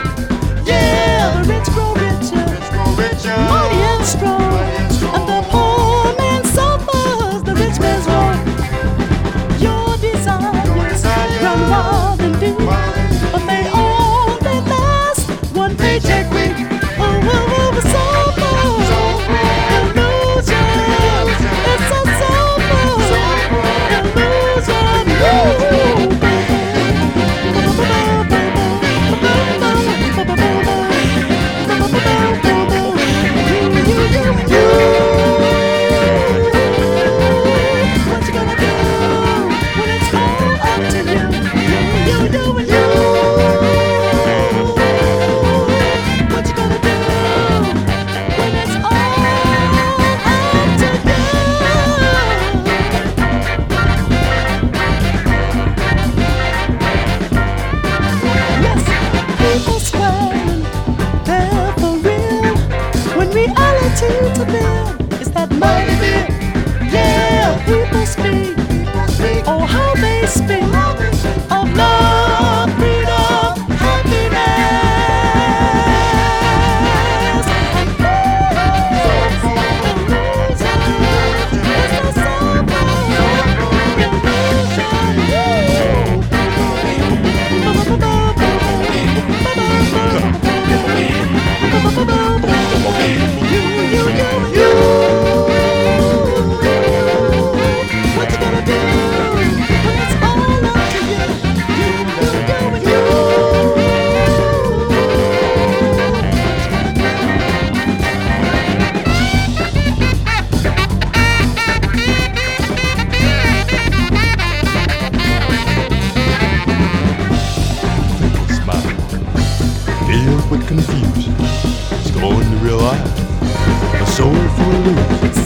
Yeah, the rich grow richer, mighty and strong, and the poor man suffers, the rich man's wrong. Your desires run wild and deep, but they only last one paycheck week. Oh, so illusion, it's so illusion. To them is that mighty bit. Yeah, people speak. Oh, how they speak of love, freedom, happiness, and but confused, starting to realize a soul for a loop.